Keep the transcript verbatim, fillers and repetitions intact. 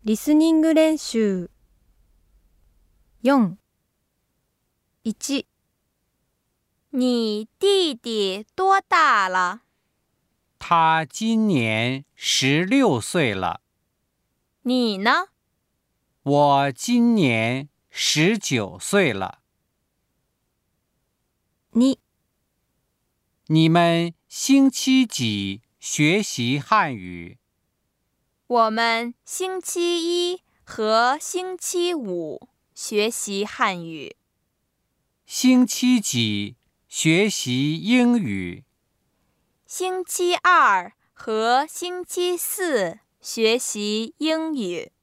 リスニング練習。よん、いち、 你弟弟多大了？ 他今年十六岁了。 你呢？ 我今年十九岁了。 に、 你们星期几学习汉语？ 我们星期一和星期五学习汉语。 星期几学习英语？ 星期二和星期四学习英语。